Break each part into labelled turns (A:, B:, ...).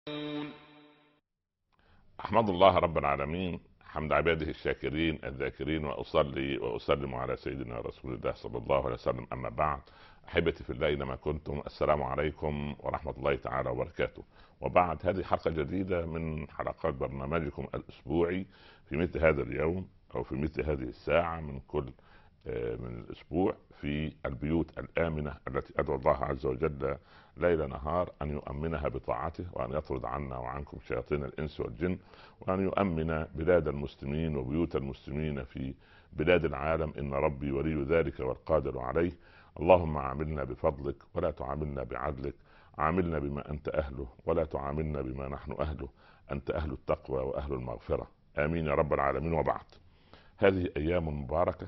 A: أحمد الله رب العالمين حمد عباده الشاكرين الذاكرين، وأصلي وأسلم على سيدنا رسول الله صلى الله عليه وسلم. أما بعد، أحبتي في الله أينما كنتم، السلام عليكم ورحمة الله تعالى وبركاته. وبعد، هذه حلقة جديدة من حلقات برنامجكم الأسبوعي في مثل هذا اليوم أو في مثل هذه الساعة من كل من الأسبوع، في البيوت الآمنة التي أدعو الله عز وجل ليل نهار أن يؤمنها بطاعته، وأن يطرد عنا وعنكم شياطين الإنس والجن، وأن يؤمن بلاد المسلمين وبيوت المسلمين في بلاد العالم. إن ربي ولي ذلك والقادر عليه. اللهم عاملنا بفضلك ولا تعاملنا بعدلك، عاملنا بما أنت أهله ولا تعاملنا بما نحن أهله، أنت أهل التقوى وأهل المغفرة، آمين يا رب العالمين. وبعد، هذه أيام مباركة،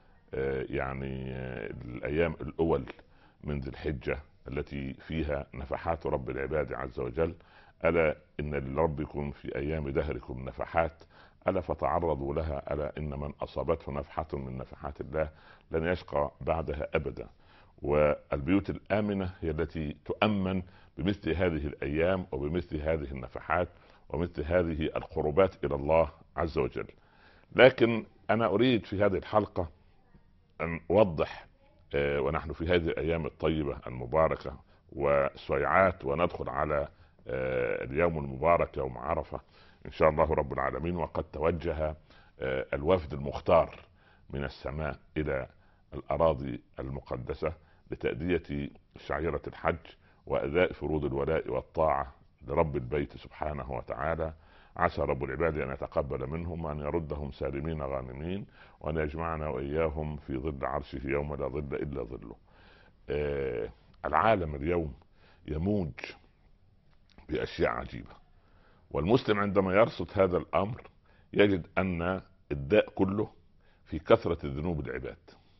A: الأيام الأول من ذي الحجة التي فيها نفحات رب العباد عز وجل. ألا إن لربكم في أيام دهركم نفحات، ألا فتعرضوا لها. ألا إن من أصابته نفحة من نفحات الله لن يشقى بعدها أبدا. والبيوت الآمنة هي التي تؤمن بمثل هذه الأيام وبمثل هذه النفحات ومثل هذه القربات إلى الله عز وجل. لكن أنا أريد في هذه الحلقة أن أوضح، ونحن في هذه الأيام الطيبة المباركة وسويعات وندخل على اليوم المبارك يوم عرفة إن شاء الله رب العالمين. وقد توجه الوفد المختار من السماء إلى الأراضي المقدسة لتأدية شعيرة الحج وأداء فروض الولاء والطاعة لرب البيت سبحانه وتعالى. عسى رب العباد أن يتقبل منهم وأن يردهم سالمين غانمين، وأن يجمعنا وإياهم في ظل عرشه يوم لا ظل إلا ظله. العالم اليوم يموج بأشياء عجيبة، والمسلم عندما يرصد هذا الأمر يجد أن الداء كله في كثرة الذنوب العباد،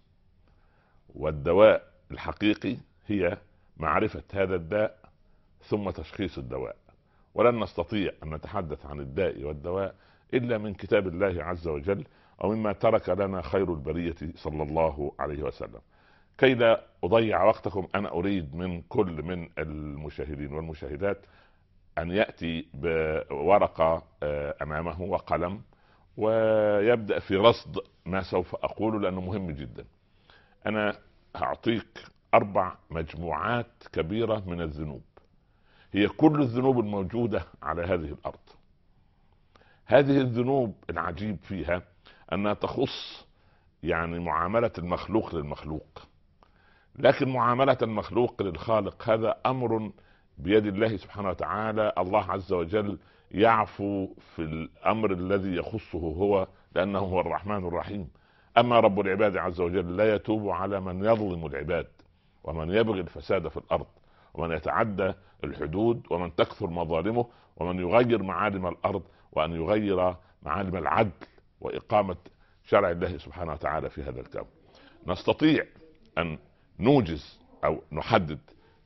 A: والدواء الحقيقي هي معرفة هذا الداء ثم تشخيص الدواء. ولن نستطيع أن نتحدث عن الداء والدواء إلا من كتاب الله عز وجل، أو مما ترك لنا خير البرية صلى الله عليه وسلم. كي لا أضيع وقتكم، أنا أريد من كل من المشاهدين والمشاهدات أن يأتي بورقة أمامه وقلم، ويبدأ في رصد ما سوف أقوله لأنه مهم جدا. أنا هعطيك 4 مجموعات كبيرة من الذنوب، هي كل الذنوب الموجودة على هذه الأرض. هذه الذنوب العجيب فيها أنها تخص معاملة المخلوق للمخلوق، لكن معاملة المخلوق للخالق هذا أمر بيد الله سبحانه وتعالى. الله عز وجل يعفو في الأمر الذي يخصه هو، لأنه هو الرحمن الرحيم. أما رب العباد عز وجل لا يتوب على من يظلم العباد، ومن يبغي الفساد في الأرض، ومن يتعدى الحدود، ومن تكثر مظالمه، ومن يغير معالم الأرض، وأن يغير معالم العدل وإقامة شرع الله سبحانه وتعالى في هذا الكون. نستطيع أن نوجز أو نحدد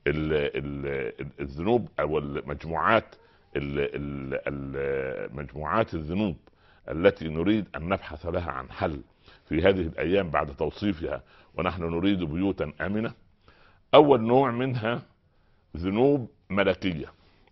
A: الذنوب أو مجموعات الذنوب التي نريد أن نبحث لها عن حل في هذه الأيام بعد توصيفها، ونحن نريد بيوتا آمنة. أول نوع منها ذنوب ملكية،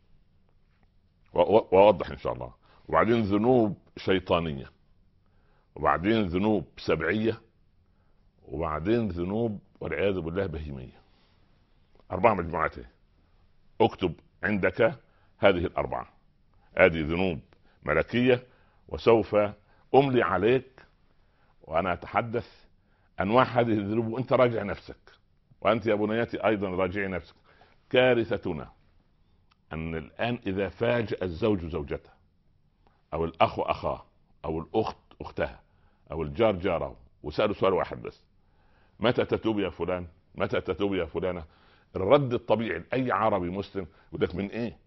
A: وأوضح إن شاء الله، وبعدين ذنوب شيطانية، وبعدين ذنوب سبعية، وبعدين ذنوب والعياذ بالله بهيمية. 4 مجموعات. اكتب عندك هذه ال4. هذه ذنوب ملكية، وسوف أملي عليك وأنا أتحدث أنواع هذه الذنوب، وأنت راجع نفسك، وأنت يا بنياتي أيضا راجعي نفسك. كارثتنا أن الآن إذا فاجأ الزوج زوجته، أو الأخ أخاه، أو الأخت أختها، أو الجار جاره، وسألوا سؤال واحد بس: متى تتوب يا فلان؟ متى تتوب يا فلانة؟ الرد الطبيعي لأي عربي مسلم يقول لك: من إيه؟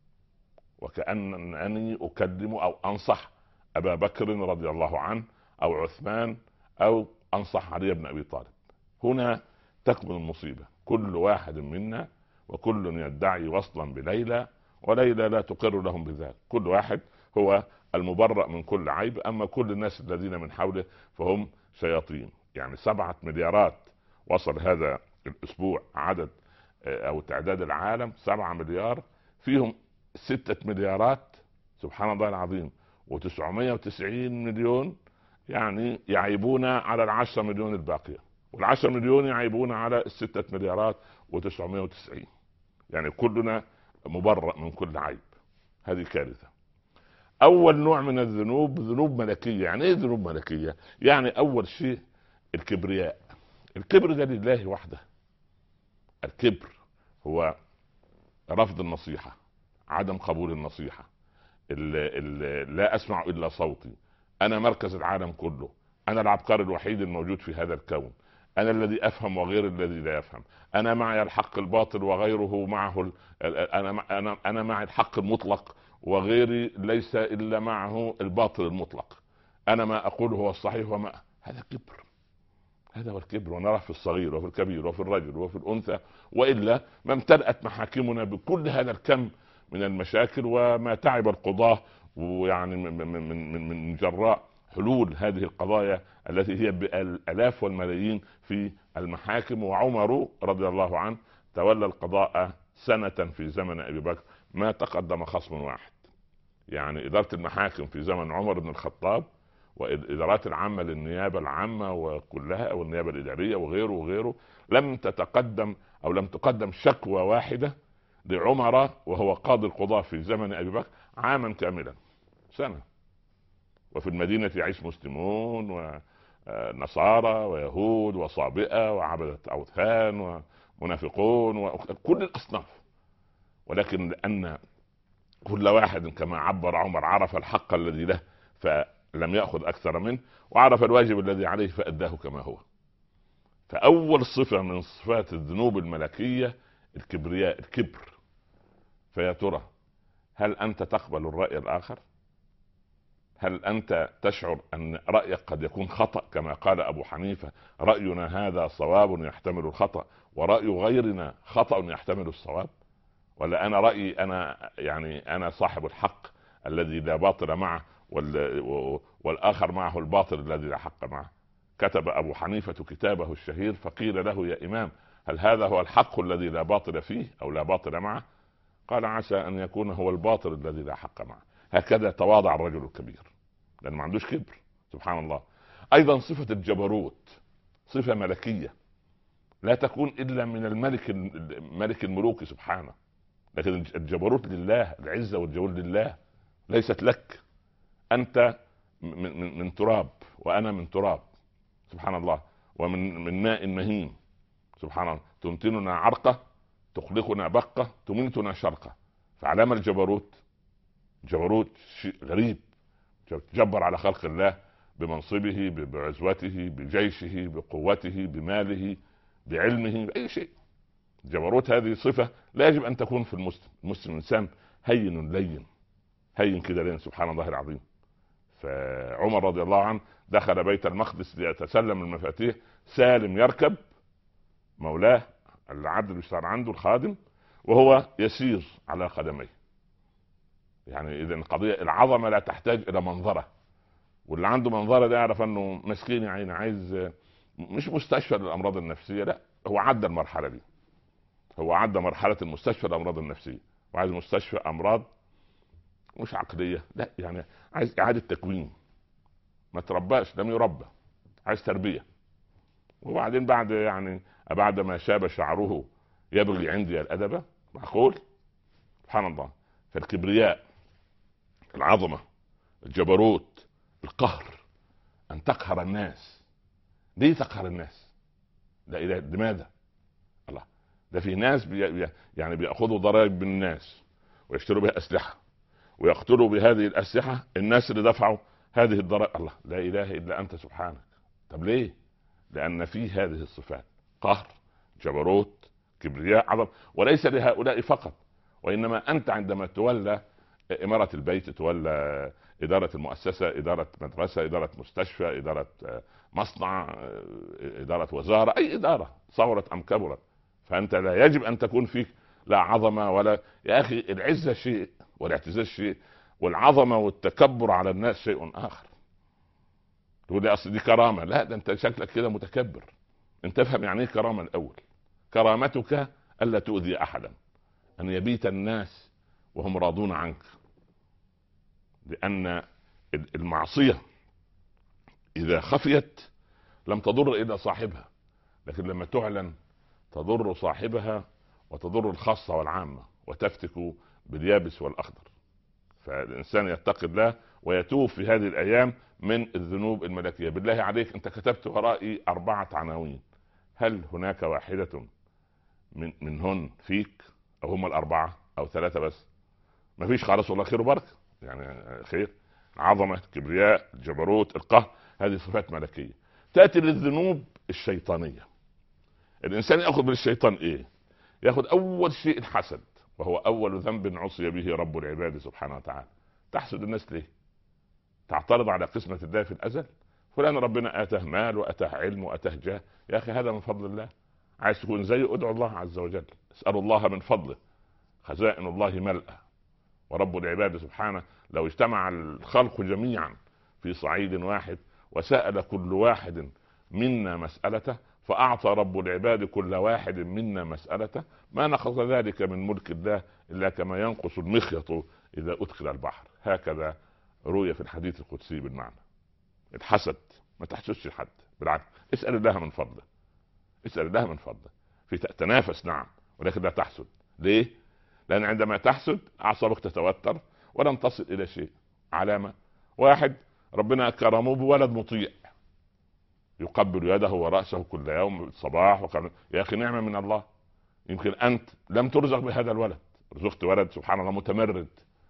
A: وكأنني أكلم أو أنصح أبا بكر رضي الله عنه، أو عثمان، أو أنصح علي بن أبي طالب. هنا تكمن المصيبة. كل واحد منا وكل يدعي وصلا بليلى، وليلى لا تقر لهم بذلك. كل واحد هو المبرأ من كل عيب، أما كل الناس الذين من حوله فهم شياطين. 7 مليارات وصل هذا الأسبوع عدد أو تعداد العالم، 7 مليار، فيهم 6 مليارات، سبحان الله العظيم، و990 مليون يعني يعيبون على ال10 مليون الباقية، وال10 مليون يعيبون على ال6 مليارات و990. يعني كلنا مبرأ من كل عيب. هذه كارثة. أول نوع من الذنوب ذنوب ملكية. يعني إيه ذنوب ملكية؟ يعني أول شيء الكبرياء. الكبر ده لله وحده. الكبر هو رفض النصيحة، عدم قبول النصيحة، لا أسمع إلا صوتي، أنا مركز العالم كله، أنا العبقري الوحيد الموجود في هذا الكون، أنا الذي أفهم وغير الذي لا يفهم، أنا معي الحق الباطل وغيره معه أنا معي الحق المطلق وغيري ليس إلا معه الباطل المطلق، أنا ما أقوله هو الصحيح وما. هذا كبر. هذا هو الكبر، ونراه في الصغير وفي الكبير وفي الرجل وفي الأنثى. وإلا ما امتلأت محاكمنا بكل هذا الكم من المشاكل، وما تعب القضاة ويعني من جراء حلول هذه القضايا التي هي بالآلاف والملايين في المحاكم. وعمر رضي الله عنه تولى القضاء سنة في زمن أبي بكر، ما تقدم خصم واحد. يعني إدارة المحاكم في زمن عمر بن الخطاب والإدارات العامة للنيابة العامة وكلها، أو النيابة الإدارية وغيره وغيره، لم تتقدم أو لم تقدم شكوى واحدة لعمر وهو قاضي القضاة في زمن أبي بكر عاما كاملا، سنة. وفي المدينة يعيش مسلمون ونصارى ويهود وصابئة وعبدة أوثان ومنافقون وكل الأصناف. ولكن لأن كل واحد كما عبر عمر عرف الحق الذي له فلم يأخذ أكثر منه، وعرف الواجب الذي عليه فأداه كما هو. فأول صفة من صفات الذنوب الملكية الكبرياء، الكبر. فيا ترى هل أنت تقبل الرأي الآخر؟ هل أنت تشعر أن رأيك قد يكون خطأ كما قال أبو حنيفة رأينا هذا صواب يحتمل الخطأ، ورأي غيرنا خطأ يحتمل الصواب؟ ولا أنا رأيي أنا صاحب الحق الذي لا باطل معه والآخر معه الباطل الذي لا حق معه؟ كتب أبو حنيفة كتابه الشهير فقيل له يا إمام هل هذا هو الحق الذي لا باطل فيه أو لا باطل معه؟ قال عسى أن يكون هو الباطل الذي لا حق معه. هكذا تواضع الرجل الكبير لأن ما عندوش كبر. سبحان الله. أيضا صفة الجبروت صفة ملكية لا تكون إلا من ملك الملوك سبحانه. لكن الجبروت لله، العزة والجبروت لله، ليست لك. أنت من تراب وأنا من تراب سبحان الله، ومن ماء مهين سبحان الله، تنتننا عرقة تخلقنا بقة تميتنا شرقة. فعلامة الجبروت، جبروت شيء غريب، جبر على خلق الله بمنصبه بعزوته بجيشه بقوته بماله بعلمه بأي شيء. جبروت هذه صفة لا يجب أن تكون في المسلم إنسان هين لين، هين كده لين سبحان الله العظيم. فعمر رضي الله عنه دخل بيت المقدس ليتسلم المفاتيح، سالم يركب مولاه العبد اللي بيشتغل عنده الخادم وهو يسير على قدميه. يعني إذا القضية العظمة لا تحتاج إلى منظرة، واللي عنده منظرة ده يعرف أنه مسكين يعني عايز مش مستشفى للأمراض النفسية، لا هو عدى المرحلة دي، هو عدى مرحلة المستشفى للأمراض النفسية وعايز مستشفى أمراض مش عقلية، لا يعني عايز إعادة تكوين، ما ترباش لم يربى، عايز تربية. وبعدين بعد ما شاب شعره يبغي عندي الأدب، معقول؟ سبحان الله. فالكبرياء، العظمة، الجبروت، القهر، أن تقهر الناس. ليه تقهر الناس؟ لا إله، لماذا؟ الله، ده في ناس بيأخذوا ضرائب من الناس ويشتروا بها أسلحة ويقتلوا بهذه الأسلحة الناس اللي دفعوا هذه الضرائب. الله، لا إله إلا أنت سبحانك. طب ليه؟ لأن في هذه الصفات قهر، جبروت، كبرياء، عظم. وليس لهؤلاء فقط، وإنما أنت عندما تولى إمارة البيت، تولى إدارة المؤسسة، إدارة مدرسة، إدارة مستشفى، إدارة مصنع، إدارة وزارة، أي إدارة صغرت أم كبرت، فأنت لا يجب أن تكون فيك لا عظمة ولا. يا أخي العزة شيء والاعتزاز شيء، والعظمة والتكبر على الناس شيء آخر. تقول لي أصل دي كرامة، لا ده أنت شكلك كده متكبر. أنت تفهم يعني إيه كرامة الأول. كرامتك ألا تؤذي أحدا، أن يبيت الناس وهم راضون عنك، لأن المعصية إذا خفيت لم تضر إلا صاحبها، لكن لما تعلن تضر صاحبها وتضر الخاصة والعامة، وتفتك باليابس والأخضر. فالإنسان يتقي الله ويتوب في هذه الأيام من الذنوب الملكية. بالله عليك، أنت كتبت ورائي 4 عناوين، هل هناك واحدة منهن فيك، أو هم 4 أو 3 بس؟ ما فيش خالص، والله خير وبركة، يعني خير. عظمة، كبرياء، جبروت، القهر، هذه صفات ملكية. تأتي للذنوب الشيطانية. الإنسان يأخذ من الشيطان إيه؟ يأخذ أول شيء الحسد، وهو أول ذنب عصي به رب العباد سبحانه وتعالى. تحسد الناس ليه؟ تعترض على قسمة الله في الأزل؟ فلان ربنا آتاه مال وآتاه علم وآتاه جاه، يا أخي هذا من فضل الله. عايز تكون زيه ادعو الله عز وجل، اسأل الله من فضله. خزائن الله ملأى، ورب العباد سبحانه لو اجتمع الخلق جميعا في صعيد واحد وسأل كل واحد منا مسألته، فأعطى رب العباد كل واحد منا مسألته، ما نقص ذلك من ملك الله إلا كما ينقص المخيط إذا أدخل البحر. هكذا روي في الحديث القدسي بالمعنى. الحسد ما تحسدش حد، بالعكس اسأل الله من فضله، اسأل الله من فضله. في تنافس نعم، ولكن لا تحسد. ليه؟ لأن عندما تحسد أعصابك تتوتر ولن تصل إلى شيء. علامة واحد ربنا كرمه بولد مطيع يقبل يده ورأسه كل يوم الصباح يا أخي نعمة من الله. يمكن أنت لم ترزق بهذا الولد، رزقت ولد سبحان الله متمرد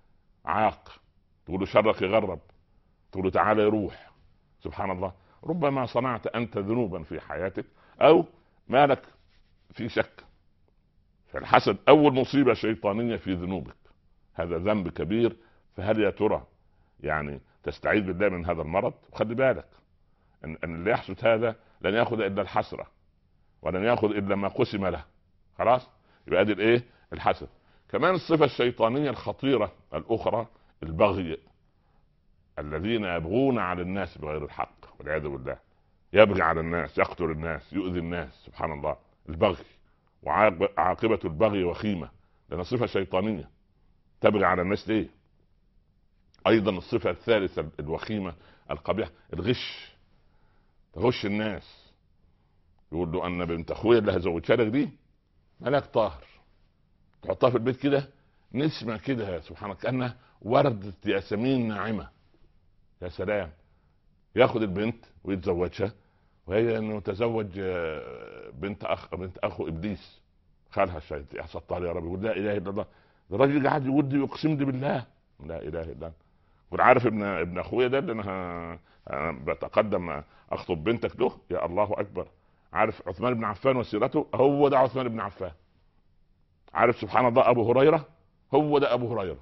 A: عاق، تقول له شرك يغرب، تقول له تعالى يروح. سبحان الله، ربما صنعت أنت ذنوبا في حياتك أو مالك في شك. فالحسد أول مصيبة شيطانية في ذنوبك، هذا ذنب كبير. فهل يا ترى يعني تستعيذ بالله من هذا المرض؟ وخلي بالك أن اللي يحسد هذا لن يأخذ إلا الحسرة، ولن يأخذ إلا ما قسم له. خلاص، يبقى هذه الإيه؟ الحسد. كمان الصفة الشيطانية الخطيرة الأخرى البغي، الذين يبغون على الناس بغير الحق والعياذ بالله. يبغي على الناس، يقتل الناس، يؤذي الناس. سبحان الله، البغي، وعاقبة البغي وخيمة، لأن صفة شيطانية. تبغي على الناس ليه؟ أيضا الصفة الثالثة الوخيمة القبيحة الغش، تغش الناس. يقول له أن بنت أخويا اللي هزوجها لك دي ملاك طاهر، تحطها في البيت كده نسمة كده سبحان الله كأنها وردة ياسمين ناعمة. يا سلام، ياخد البنت ويتزوجها، وهي انه تزوج بنت اخو ابليس، خالها الشيطان. يا ستار يا رب، يقول لا اله الا الله. الراجل قاعد يودي يقسم لي بالله لا اله الا الله. يقول عارف ابن اخويا ده اللي انا بتقدم اخطب بنتك له، يا الله اكبر. عارف عثمان بن عفان وسيرته؟ هو ده عثمان بن عفان. عارف سبحان الله ابو هريره؟ هو ده ابو هريره.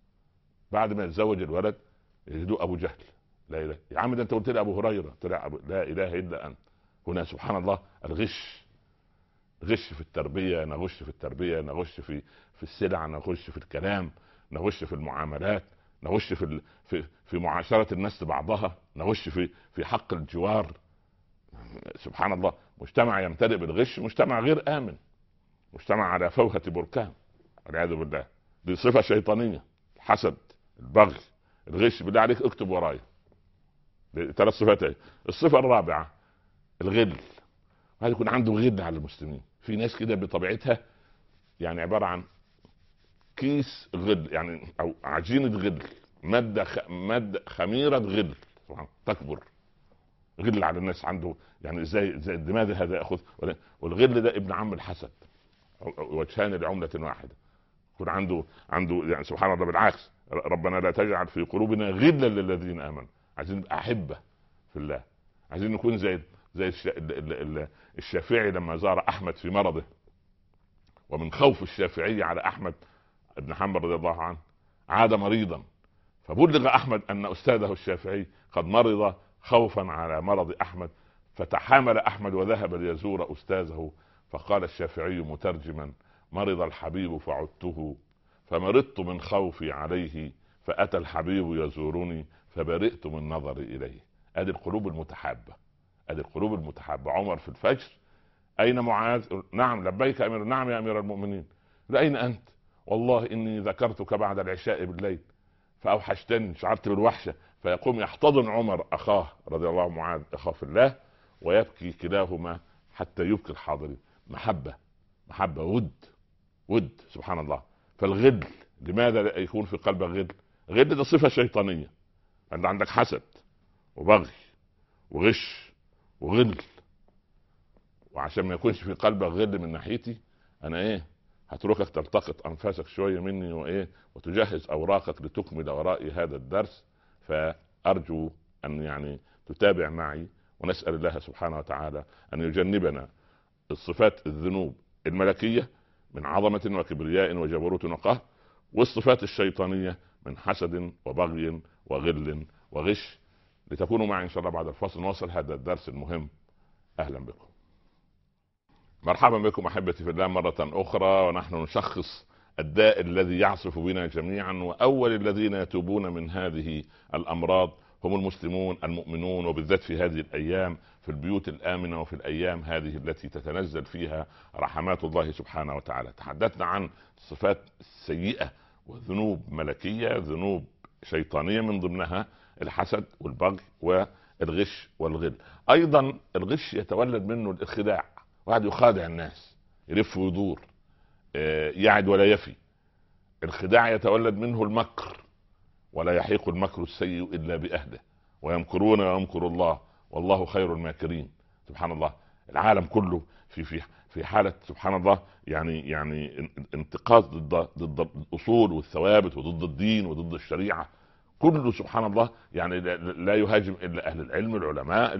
A: بعد ما يتزوج الولد يجدوا ابو جهل. لا اله يا عم، ده انت قلت لي ابو هريره، طلع لا اله الا انت. هنا سبحان الله الغش، غش في التربيه، نغش في التربيه، نغش في السلع، نغش في الكلام، نغش في المعاملات، نغش في معاشره الناس بعضها، نغش في حق الجوار. سبحان الله، مجتمع يمتلئ بالغش مجتمع غير امن، مجتمع على فوهة بركان والعياذ بالله. دي صفه شيطانيه، الحسد، البغي، الغش. بالله عليك اكتب ورايا 3 صفات. الصفه الرابعه الغل. هذا يكون عنده غل على المسلمين. في ناس كده بطبيعتها يعني عباره عن كيس غل، يعني او عجينه غل، ماده خميره غل تكبر. غل على الناس عنده، يعني زي الدماغ هذا ياخذ. والغل ده ابن عم الحسد، وجهان لعمله واحده. يكون عنده يعني سبحان الله. بالعكس، ربنا لا تجعل في قلوبنا غلا للذين امنوا. عايزين احبه في الله، عايزين نكون زي الشافعي لما زار احمد في مرضه، ومن خوف الشافعي على احمد بن حنبل رضي الله عنه عاد مريضا، فبلغ احمد ان استاذه الشافعي قد مرض خوفا على مرض احمد، فتحامل احمد وذهب ليزور استاذه. فقال الشافعي مترجما: مرض الحبيب فعدته، فمرضت من خوفي عليه، فأتى الحبيب يزورني، فبرئت من نظري إليه. ادي القلوب المتحابة، ادي القلوب المتحابة. عمر في الفجر: أين معاذ؟ نعم لبيك أمير. نعم يا أمير المؤمنين. أين أنت؟ والله اني ذكرتك بعد العشاء بالليل فاوحشتني، شعرت بالوحشه. فيقوم يحتضن عمر اخاه رضي الله معاذ اخاه في الله، ويبكي كلاهما حتى يبكي الحاضرين. محبه، محبه، ود سبحان الله. فالغل، لماذا لا يكون في قلبك غل؟ غل ده صفه شيطانيه. انت عندك حسد وبغي وغش وغل، وعشان ما يكونش في قلبك غل من ناحيتي، انا هتركك تلتقط انفاسك شويه مني وتجهز اوراقك لتكمل ورائي هذا الدرس. فارجو ان تتابع معي، ونسال الله سبحانه وتعالى ان يجنبنا الصفات الذنوب الملكيه من عظمه وكبرياء وجبروت وقهر، والصفات الشيطانيه من حسد وبغي وغل وغش. لتكونوا معي ان شاء الله بعد الفصل نواصل هذا الدرس المهم. اهلا بكم، مرحبا بكم احبتي في الله مره اخرى، ونحن نشخص الداء الذي يعصف بنا جميعا. واول الذين يتوبون من هذه الامراض هم المسلمون المؤمنون، وبالذات في هذه الايام في البيوت الامنه، وفي الايام هذه التي تتنزل فيها رحمات الله سبحانه وتعالى. تحدثنا عن صفات سيئه وذنوب ملكيه، ذنوب شيطانيه، من ضمنها الحسد والبغي والغش والغل. ايضا الغش يتولد منه الخداع، واحد يخادع الناس، يلف ويدور، يعد ولا يفي. الخداع يتولد منه المكر، ولا يحيق المكر السيء الا باهله، ويمكرون ويمكر الله والله خير الماكرين. سبحان الله. العالم كله في حاله سبحان الله، يعني انتقاص ضد الاصول والثوابت، وضد الدين وضد الشريعه. كله سبحان الله لا يهاجم الا اهل العلم، العلماء،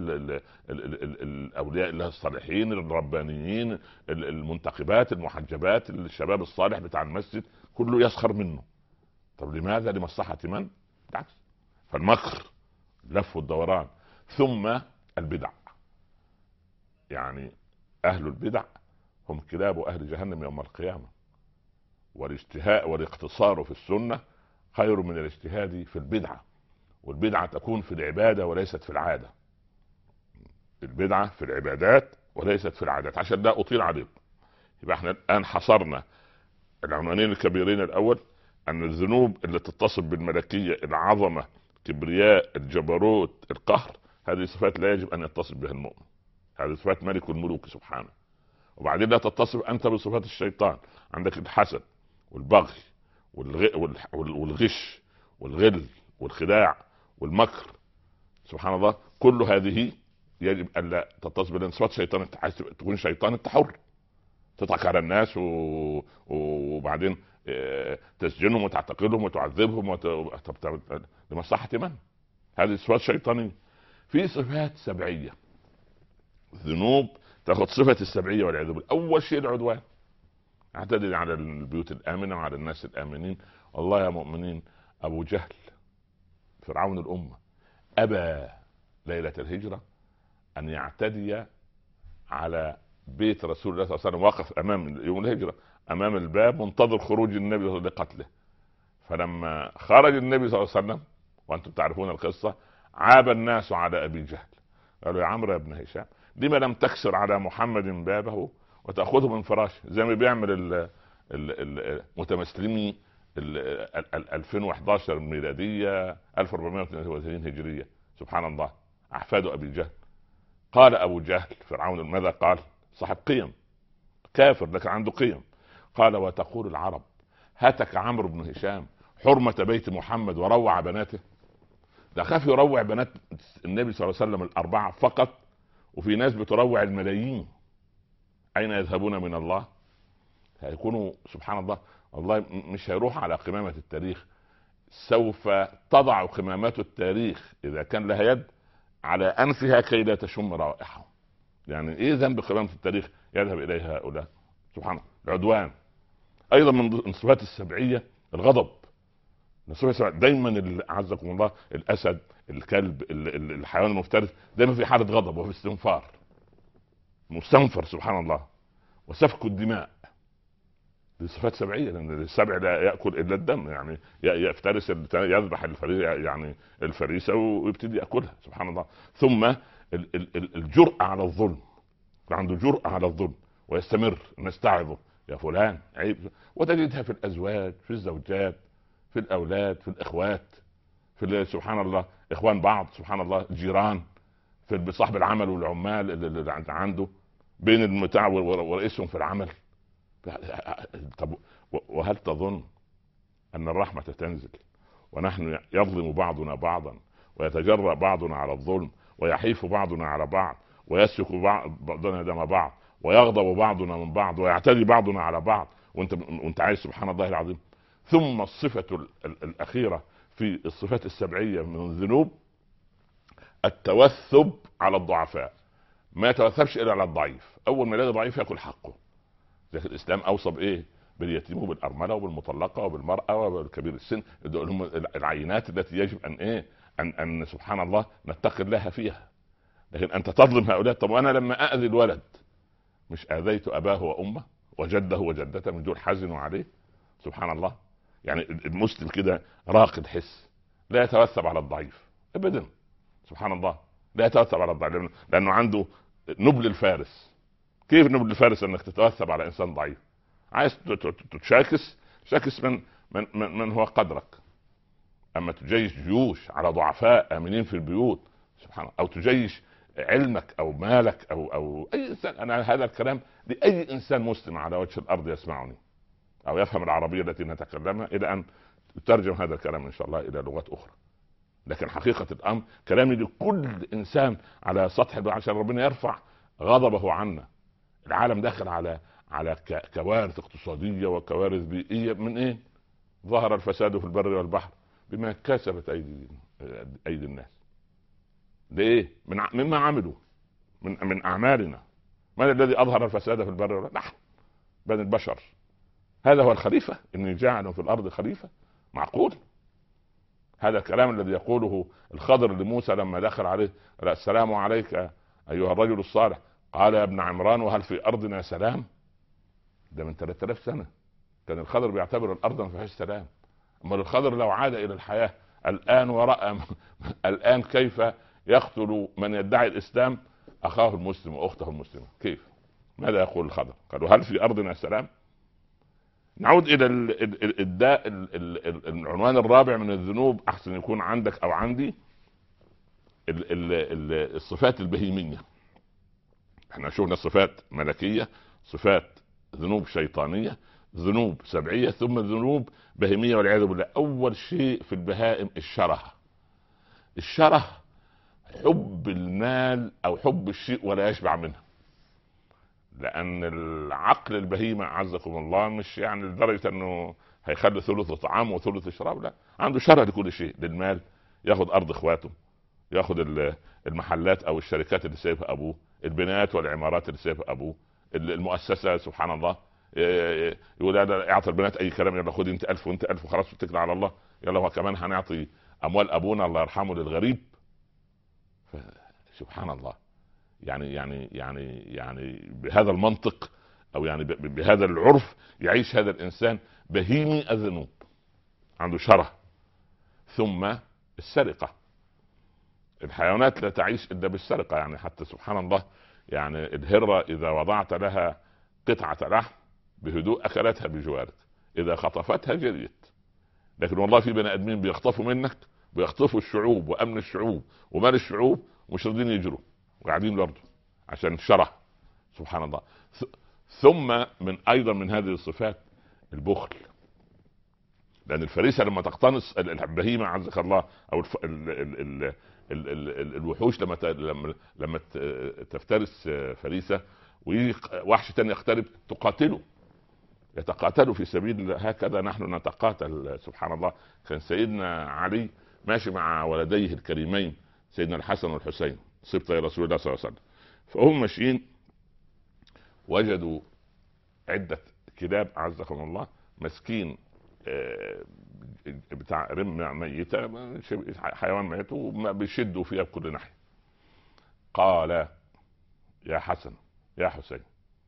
A: الاولياء الله الصالحين الربانيين، المنتخبات المحجبات، الشباب الصالح بتاع المسجد، كله يسخر منه. طب لماذا؟ لمصلحة من؟ بالعكس. فالمكر، لف والدوران. ثم البدع، اهل البدع هم كلاب اهل جهنم يوم القيامة. والاجتهاء والاقتصار في السنة خير من الاجتهاد في البدعة. والبدعة تكون في العبادة وليست في العادة. البدعة في العبادات وليست في العادات. عشان لا أطيل عليكم، يبقى احنا الآن حصرنا العنوانين الكبيرين. الأول أن الذنوب اللي تتصل بالملكية، العظمة، كبرياء، الجبروت، القهر، هذه صفات لا يجب أن يتصل بها المؤمن. هذه صفات ملك الملوك سبحانه. وبعدين لا تتصل أنت بصفات الشيطان. عندك الحسد والبغي والغش والغل والخداع والمكر. سبحان الله. كل هذه يجب ان لا تتصل بصفات شيطان. انت عايز تكون شيطان، انت حر، تضحك على الناس وبعدين تسجنهم وتعتقلهم وتعذبهم لمصلحة من؟ هذه صفات شيطانية. في صفات سبعية، ذنوب تاخذ صفة السبعية والعياذ بالله. اول شيء العدوان، اعتدل على البيوت الآمنة وعلى الناس الآمنين. والله يا مؤمنين، أبو جهل فرعون الأمة أبى ليلة الهجرة أن يعتدي على بيت رسول الله صلى الله عليه وسلم. وقف أمام يوم الهجرة أمام الباب منتظر خروج النبي لقتله. فلما خرج النبي صلى الله عليه وسلم، وأنتم تعرفون القصة، عاب الناس على أبي جهل. قالوا يا عمرو يا ابن هشام، لما لم تكسر على محمد بابه وتأخذه من فراشه زي ما بيعمل المتمسلمي 2011 ميلادية 1432 هجرية. سبحان الله. أحفاد أبي جهل. قال أبو جهل فرعون ماذا قال؟ صاحب قيم، كافر لكن عنده قيم. قال وتقول العرب هتك عمرو بن هشام حرمة بيت محمد وروع بناته. ده خاف يروع بنات النبي صلى الله عليه وسلم الأربعة فقط، وفي ناس بتروع الملايين. أين يذهبون من الله؟ هيكونوا سبحان الله. والله مش هيروح على قمامة التاريخ، سوف تضع قمامات التاريخ إذا كان لها يد على أنفها كي لا تشم رائحة. إيه ذنب قمامة التاريخ يذهب إليها هؤلاء؟ سبحان الله. العدوان أيضا من الصفات السبعية. الغضب دايما أعزكم الله، الأسد، الكلب، الحيوان المفترس دايما في حالة غضب وفي استنفار، مستنفر سبحان الله. وسفك الدماء، دي صفات سبعية، لأن السبع لا يأكل إلا الدم. يفترس يذبح الفريسة ويبتدي يأكلها سبحان الله. ثم الجرأة على الظلم، عنده جرأة على الظلم ويستمر. الناس تعظه يا فلان عيب. وتجدها في الازواج، في الزوجات، في الاولاد، في الاخوات، سبحان الله اخوان بعض، سبحان الله الجيران، في صاحب العمل والعمال اللي عنده، بين المتاع ورئيسهم في العمل. طب وهل تظن ان الرحمة تنزل ونحن يظلم بعضنا بعضا، ويتجرأ بعضنا على الظلم، ويحيف بعضنا على بعض، ويسفك بعضنا دم بعض، ويغضب بعضنا من بعض، ويعتدي بعضنا على بعض، وانت عايز سبحان الله العظيم. ثم الصفة الأخيرة في الصفات السبعية من الذنوب التوثب على الضعفاء. ما يتوثبش إلا على الضعيف، أول ما يلاقي ضعيف يأكل حقه. زي الإسلام أوصى بإيه؟ باليتيم وبالأرملة وبالمطلقة وبالمرأة وبالكبير السن، دول هم العينات التي يجب أن إيه؟ أن سبحان الله نتقي الله فيها. لكن أنت تظلم هؤلاء. طب وأنا لما أأذي الولد مش آذيت أباه وأمه وجده وجدته من دول حزنوا عليه؟ سبحان الله. يعني المسلم كده راقد حس لا يتوثب على الضعيف ابدا، سبحان الله، لا يتوثب على الضعيف، لانه عنده نبل الفارس. كيف نبل الفارس انك تتوثب على انسان ضعيف؟ عايز شاكس من هو قدرك. اما تجيش جيوش على ضعفاء امنين في البيوت، سبحان الله، او تجيش علمك او مالك او اي انسان. انا هذا الكلام لاي انسان مسلم على وجه الارض يسمعني او يفهم العربيه التي نتكلمها، الى ان تترجم هذا الكلام ان شاء الله الى لغات اخرى. لكن حقيقه الامر كلامي لكل انسان على سطح، عشان ربنا يرفع غضبه عنا. العالم داخل على كوارث اقتصاديه وكوارث بيئيه. من ايه؟ ظهر الفساد في البر والبحر بما كسبت ايدي الناس. ليه؟ مما عملوا من اعمالنا. من الذي اظهر الفساد في البر والبحر؟ نحن بني البشر. هذا هو الخليفة، إني جاعل في الأرض خليفة. معقول؟ هذا الكلام الذي يقوله الخضر لموسى لما دخل عليه: السلام عليك أيها الرجل الصالح، قال يا ابن عمران وهل في أرضنا سلام؟ ده من 3000 سنة كان الخضر بيعتبر الأرض ما فيهاش سلام. أما الخضر لو عاد إلى الحياة الآن ورأى الآن كيف يقتل من يدعي الإسلام أخاه المسلم وأخته المسلمة، كيف؟ ماذا يقول الخضر؟ قالوا هل في أرضنا سلام؟ نعود الى الداء. العنوان الرابع من الذنوب احسن يكون عندك او عندي الصفات البهيمية. احنا شوفنا صفات ملكية، صفات ذنوب شيطانية، ذنوب سبعية، ثم ذنوب بهيمية والعياذ بالله. اول شيء في البهائم الشره، حب المال او حب الشيء ولا يشبع منه. لان العقل البهيمة عزكم الله مش يعني لدرجة انه هيخلي ثلث طعام وثلث شراب، لا، عنده شره لكل شيء، للمال، ياخذ ارض اخواته، ياخذ المحلات او الشركات اللي سايبها ابوه، البنايات والعمارات اللي سايبها ابوه، المؤسسة، سبحان الله، يقول هذا اعطي البنات اي كلام، يلا خد انت 1000 وانت 1000 وخلاص واتكل على الله، يلا هو كمان هنعطي اموال ابونا الله يرحمه للغريب. سبحان الله. يعني بهذا المنطق او يعني بهذا العرف يعيش هذا الانسان بهيمي الذنوب، عنده شره. ثم السرقة، الحيوانات لا تعيش الا بالسرقة. يعني حتى سبحان الله، يعني الهرة اذا وضعت لها قطعة لحم بهدوء اكلتها بجوارك، اذا خطفتها جريت. لكن والله في بني ادمين بيخطفوا منك، بيخطفوا الشعوب وامن الشعوب ومال الشعوب ومش راضيين يجروا وقاعدين برضه عشان شره، سبحان الله. ثم ايضا من هذه الصفات البخل. لان الفريسه لما تقتنص البهيمه عزك الله او الوحوش لما تفترس فريسه ويجي وحش تاني يقترب تقاتله، يتقاتلوا في سبيل الله. هكذا نحن نتقاتل، سبحان الله. كان سيدنا علي ماشي مع ولديه الكريمين سيدنا الحسن والحسين سبط رسول الله صلى الله عليه وسلم، فهم ماشيين وجدوا عدة كلاب عزكم الله مسكين بتاع رمة ميتة، حيوان ميت، وبيشدوا فيها بكل ناحية. قال يا حسن يا حسين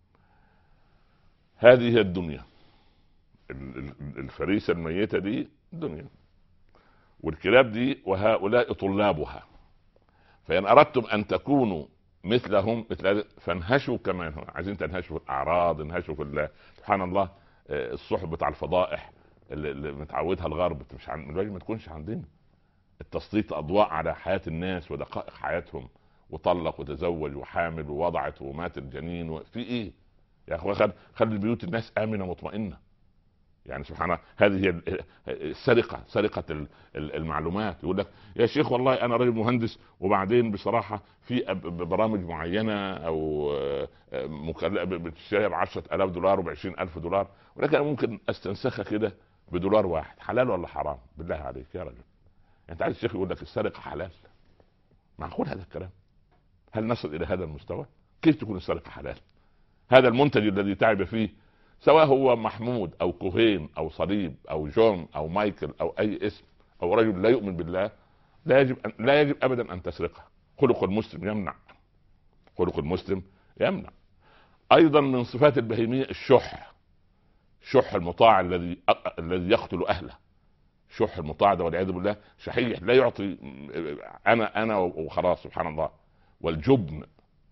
A: هذه هي الدنيا، الفريسة الميتة دي دنيا، والكلاب دي وهؤلاء طلابها، فإن أردتم أن تكونوا مثلهم مثل هذا، فانهشوا كمان عايزين تنهشوا في الاعراض، انهشوا في سبحان الله. الصحف بتاع الفضائح اللي متعودها الغرب مش ما تكونش عندنا. التسليط اضواء على حياه الناس ودقائق حياتهم، وطلق وتزوج وحامل ووضعت ومات الجنين في ايه يا اخوان؟ خلي البيوت الناس امنه مطمئنه. يعني سبحان الله، هذه هي السرقه، سرقه المعلومات. يقول لك يا شيخ والله انا راجل مهندس، وبعدين بصراحه في برامج معينه او بتشتريها ب $10,000 وب $20,000، ولكن انا ممكن استنسخها كده بدولار واحد. حلال ولا حرام بالله عليك يا رجل؟ انت عايز الشيخ يقول لك السرقه حلال؟ معقول هذا الكلام؟ هل نصل الى هذا المستوى؟ كيف تكون السرقه حلال؟ هذا المنتج الذي تعب فيه، سواء هو محمود او كوهين او صليب او جون او مايكل او اي اسم، او رجل لا يؤمن بالله، لا يجب ابدا ان تسرقه. خلق المسلم يمنع، خلق المسلم يمنع. ايضا من صفات البهيميه الشح، شح المطاع الذي يقتل اهله. شح المطاع ده والعياذ بالله شحيح، لا يعطي انا وخلاص سبحان الله. والجبن،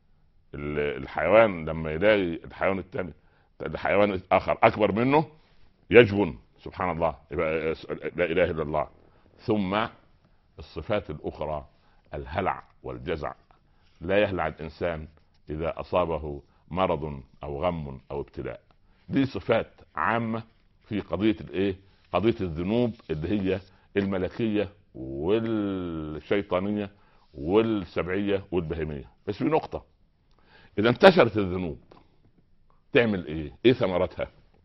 A: الحيوان لما يلاقي الحيوان الثاني، الحيوان اخر اكبر منه، يجبن سبحان الله، يبقى لا اله الا الله. ثم الصفات الاخرى الهلع والجزع. لا يهلع الانسان اذا اصابه مرض او غم او ابتلاء. دي صفات عامه في قضيه الايه؟ قضيه الذنوب اللي هي الملكيه والشيطانيه والسبعيه والبهيميه. بس في نقطه، اذا انتشرت الذنوب تعمل ايه ثمرتها؟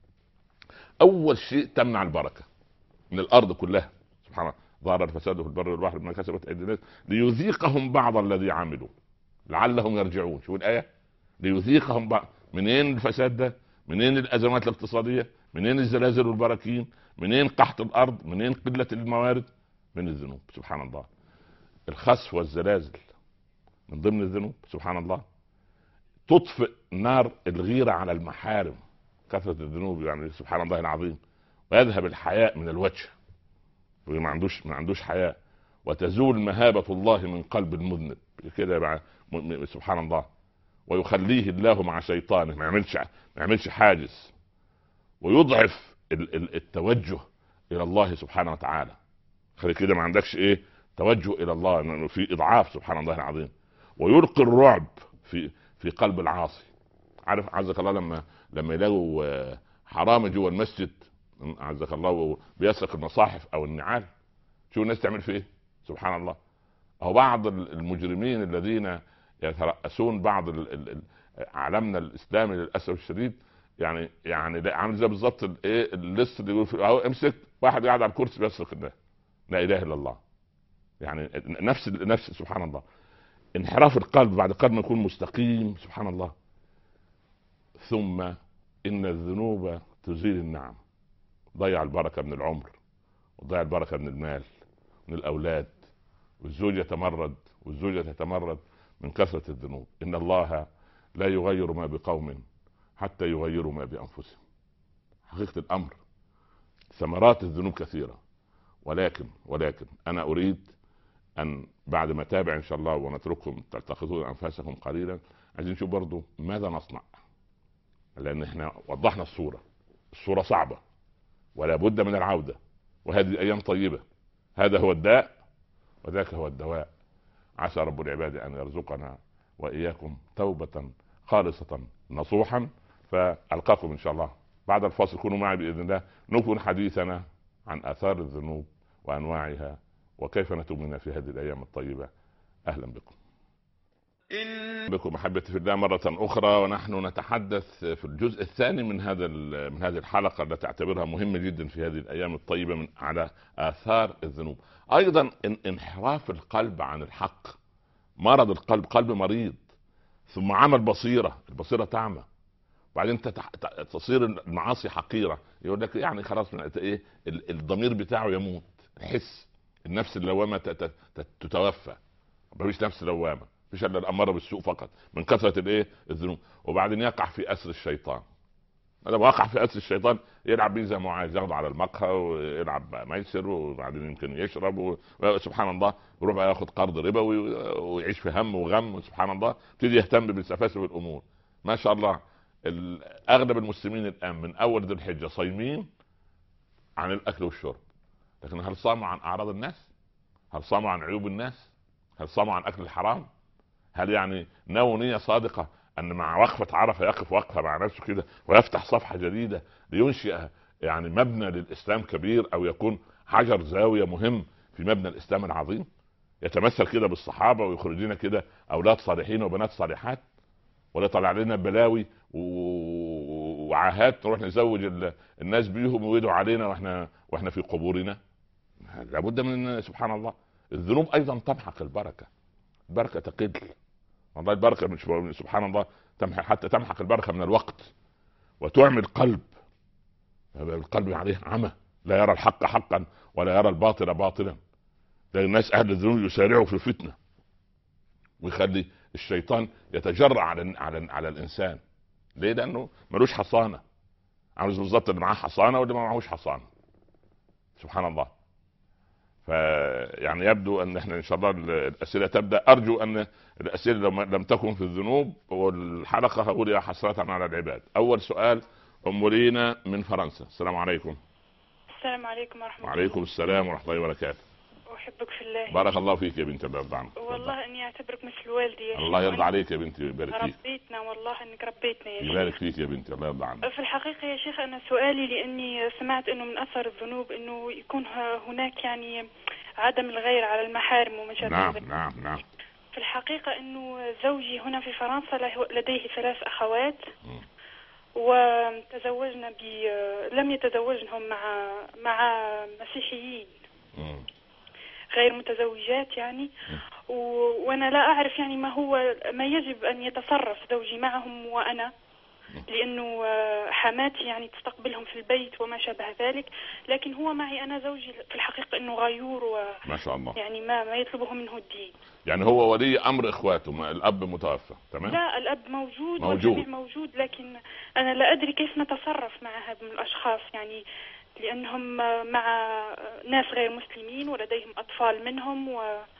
A: اول شيء تمنع البركه من الارض كلها. سبحان الله، ظهر الفساد في البر والبحر بما كسبت ايدي الناس ليذيقهم بعض الذي عملوا لعلهم يرجعون. شو الايه؟ ليذيقهم بعض. منين الفساد ده؟ منين الازمات الاقتصاديه؟ منين الزلازل والبراكين؟ منين قحط الارض؟ منين قله الموارد؟ من الذنوب سبحان الله. الخسف والزلازل من ضمن الذنوب سبحان الله. تطفئ نار الغيرة على المحارم، كثرة الذنوب يعني سبحان الله العظيم. ويذهب الحياء من الوجه، ما عندوش حياء. وتزول مهابة الله من قلب المذنب كده سبحان الله. ويخليه الله مع شيطانه، ما يعملش حاجز. ويضعف التوجه الى الله سبحانه وتعالى. خلي كده ما عندكش توجه الى الله، في اضعاف سبحان الله العظيم. ويلقي الرعب في قلب العاصي. عارف عزك الله لما يلاقوا حرامي جوه المسجد عزك الله بيسرق المصاحف او النعال، شو الناس تعمل فيه؟ سبحان الله. او بعض المجرمين الذين يترأسون بعض عالمنا الاسلامي للاسف الشديد، يعني عامل زي بالظبط اللص اللي يقول اهو امسك واحد قاعد على الكرسي بيسرق الناس. لا اله الا الله. يعني نفس سبحان الله. انحراف القلب بعد قلب ما يكون مستقيم سبحان الله. ثم ان الذنوب تزيل النعم، ضيع البركه من العمر، وضيع البركه من المال، من الاولاد، والزوجه تتمرد من كثره الذنوب. ان الله لا يغير ما بقوم حتى يغيروا ما بانفسهم. حقيقه الامر ثمرات الذنوب كثيره، ولكن انا اريد ان بعد ما تابع ان شاء الله ونترككم تلتقطون انفاسكم قليلا، عايزين نشوف برضو ماذا نصنع. لان احنا وضحنا الصورة صعبة ولا بد من العودة. وهذه ايام طيبة، هذا هو الداء وذاك هو الدواء. عسى رب العباد ان يرزقنا واياكم توبة خالصة نصوحا. فالقاكم ان شاء الله بعد الفاصل. كونوا معي باذن الله، نكون حديثنا عن اثار الذنوب وانواعها وكيف نتوب منها في هذه الايام الطيبة. اهلا بكم محبتي في الله مرة اخرى، ونحن نتحدث في الجزء الثاني من هذه الحلقة التي اعتبرها مهمة جدا في هذه الايام الطيبة على اثار الذنوب. ايضا انحراف القلب عن الحق، مرض القلب، قلب مريض، ثم عمل البصيرة تعمى، وبعدين تصير المعاصي حقيرة. يقول لك يعني خلاص الضمير بتاعه يموت، الحس، النفس اللوامة تتوفى. مفيش نفس لوامة، مفيش الا الاماره بالسوء فقط من كثره الذنوب. وبعدين يقع في اسر الشيطان، هذا واقع في اسر الشيطان، يلعب بيه زي ما هو عايز، ياخده على المقهى ويلعب ميسر، وبعدين يمكن يشرب وسبحان الله يروح بقى ياخد قرض ربا ويعيش في هم وغم، وسبحان الله يبتدي يهتم بالسفاسف الامور. ما شاء الله اغلب المسلمين الان من اول ذي الحجه صايمين عن الاكل والشرب، لكن هل صاموا عن اعراض الناس؟ هل صاموا عن عيوب الناس؟ هل صاموا عن اكل الحرام؟ هل يعني نووا نية صادقة ان مع وقفة عرفة يقف وقفة مع نفسه كده ويفتح صفحة جديدة لينشئ يعني مبنى للاسلام كبير، او يكون حجر زاوية مهم في مبنى الاسلام العظيم، يتمثل كده بالصحابة ويخرج لنا كده اولاد صالحين وبنات صالحات، ولا طلع لنا بلاوي وعاهات نروح نزوج الناس بيهم ويدعوا علينا واحنا في قبورنا؟ لابد من سبحان الله. الذنوب ايضا تمحق البركة، البركة تقل والله. البركة مش سبحان الله حتى تمحق البركة من الوقت، وتعمي القلب، القلب عليه عمى، لا يرى الحق حقا ولا يرى الباطل باطلا. ده الناس اهل الذنوب يسارعوا في الفتنة، ويخلي الشيطان يتجرأ على الانسان. ليه؟ لانه ملوش حصانة، عاوز بالظبط اللي معاه حصانة واللي ما معهوش حصانة، سبحان الله. فيعني يبدو ان احنا ان شاء الله الاسئله تبدا. ارجو ان الاسئله لم تكن في الذنوب، والحلقه هقول يا حسرة على العباد. اول سؤال ام لينا من فرنسا. السلام عليكم.
B: السلام عليكم ورحمة الله.
A: وعليكم السلام ورحمه الله وبركاته.
B: أحبك في الله.
A: بارك الله فيك يا بنتي، الله يرضى عنك.
B: والله إني أعتبرك مثل والدي يا
A: الله يرضى عليك يا بنتي، يبارك فيك.
B: ربيتنا والله إنك ربيتنا يا شيخ.
A: يبارك فيك يا بنتي، الله يرضى عنك.
B: في الحقيقة يا شيخ أنا سؤالي لأني سمعت إنه من أثر الذنوب إنه يكون هناك يعني عدم الغير على المحارم وما شابه ذلك.
A: نعم.
B: في الحقيقة إنه زوجي هنا في فرنسا لديه 3 أخوات، وتزوجنا لم يتزوجنهم مع مسيحيين غير متزوجات يعني. وانا لا اعرف يعني ما يجب ان يتصرف زوجي معهم وانا، لانه حماتي يعني تستقبلهم في البيت وما شابه ذلك، لكن هو معي انا زوجي في الحقيقة انه غيور
A: ما شاء الله،
B: يعني ما يطلبه منه الدين.
A: يعني هو ولي امر اخواته، الاب متوفى تمام؟
B: لا الاب موجود والجميع موجود، لكن انا لا ادري كيف نتصرف مع هذا الاشخاص يعني، لأنهم مع ناس غير مسلمين ولديهم أطفال منهم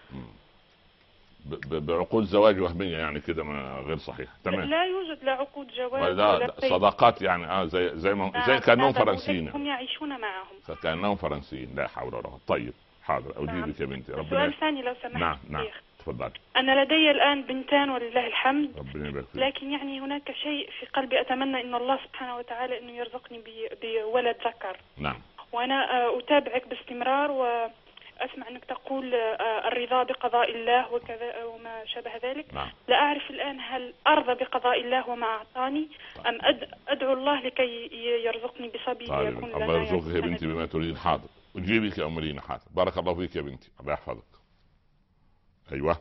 A: بعقود زواج وهمية يعني كده غير صحيح تمام.
B: لا يوجد لا عقود جواز
A: ولا صداقات يعني زي كأنهم فرنسيين،
B: هم يعيشون معهم
A: كأنهم فرنسيين. لا حول ولا قوة. طيب حاضر أجيبك يا بنتي.
B: سؤال ثاني لو سمحت.
A: نعم تفضل.
B: أنا لدي الآن بنتان ولله الحمد،
A: ربنا يبارك فيك.
B: لكن يعني هناك شيء في قلبي أتمنى إن الله سبحانه وتعالى إنه يرزقني بولد ذكر.
A: نعم.
B: وأنا أتابعك باستمرار وأسمع أنك تقول الرضا بقضاء الله وكذا وما شابه ذلك.
A: نعم.
B: لا أعرف الآن هل أرضى بقضاء الله وما أعطاني أم أدعو الله لكي يرزقني بصبي يكون لنا.
A: الله يرزقك يا بنتي بما تريد. حاضر أجيبك يا أم لينا. حاضر بارك الله فيك يا بنتي، الله يحفظك. أيوة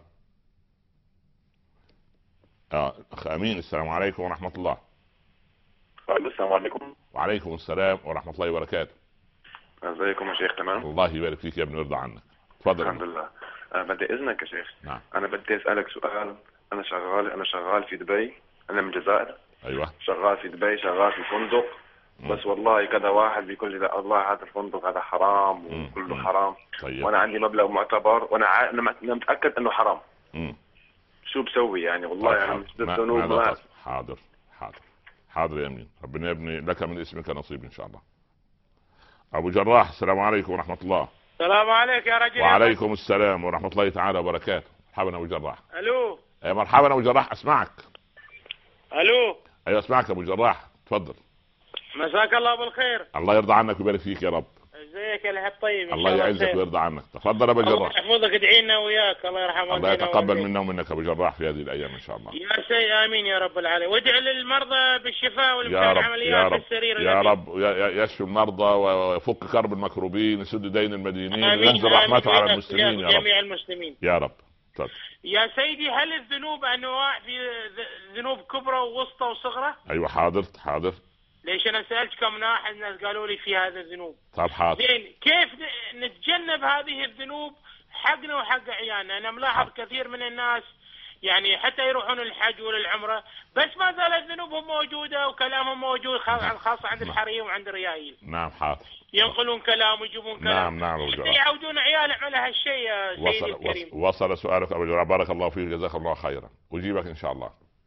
A: أخ أمين. السلام عليكم ورحمة الله.
C: السلام عليكم.
A: وعليكم السلام ورحمة الله وبركاته.
C: ازيكم يا شيخ؟ تمام
A: الله يبارك فيك يا ابن، يرضى عنك. تفضل.
C: الحمد لله. بدي اذنك يا شيخ.
A: نعم.
C: انا بدي اسالك سؤال. انا شغال في دبي، انا من الجزائر.
A: ايوه.
C: شغال في دبي، شغال في فندق. بس والله كذا واحد بيقول لي لا والله هذا الفندق هذا حرام وكله حرام.
A: طيب.
C: وانا عندي مبلغ معتبر وانا انا متاكد انه حرام. شو بسوي يعني؟ والله انا مش الذنوب.
A: حاضر يا امين. ربنا يبني لك من اسمك نصيب ان شاء الله. ابو جراح السلام عليكم ورحمه الله.
D: السلام عليكم يا رجل.
A: وعليكم السلام ورحمه الله تعالى وبركاته. مرحبا ابو جراح.
D: الو.
A: يا مرحبا ابو جراح، اسمعك.
D: الو.
A: ايوه اسمعك ابو جراح، تفضل.
D: مساك الله بالخير.
A: الله يرضى عنك ويبارك فيك يا رب.
D: ازيك يا لهب طيب؟
A: الله يعزك ويرضى عنك. تفضل ابو جراح.
D: الله يحفظك، ادعي لنا وياك الله يرحمه.
A: الله يتقبل منا ومنك ابو جراح في هذه الايام ان شاء الله.
D: يا سيدي امين يا رب العالمين. وادعي للمرضى بالشفاء والامكان العمليات بالسرير.
A: يا رب يشفي المرضى ويفك كرب المكروبين، يسد دين المدينين، وينزل رحمته على المسلمين يا رب.
D: جميع المسلمين
A: يا رب. طب.
D: يا سيدي هل الذنوب انواع؟ في ذنوب كبرى ووسطى وصغرى؟
A: ايوه حاضر.
D: ليش انا سالت كم ناحيه الناس قالوا لي في هذا الذنوب.
A: طب حاضر.
D: زين كيف نتجنب هذه الذنوب حقنا وحق عيالنا؟ انا ملاحظ كثير من الناس يعني حتى يروحون الحج ولا العمرة، بس ما زالت ذنوبهم موجودة وكلامهم موجود، خاصة عند الحريم وعند الريايل.
A: نعم حاضر.
D: ينقلون كلام ويجيبون كلام.
A: نعم
D: حتى يعودون عيالهم على هالشيء يا سيدي الكريم.
A: وصل سؤالك أبو جرى، بارك الله فيك، جزاك الله خيرا، أجيبك إن شاء الله.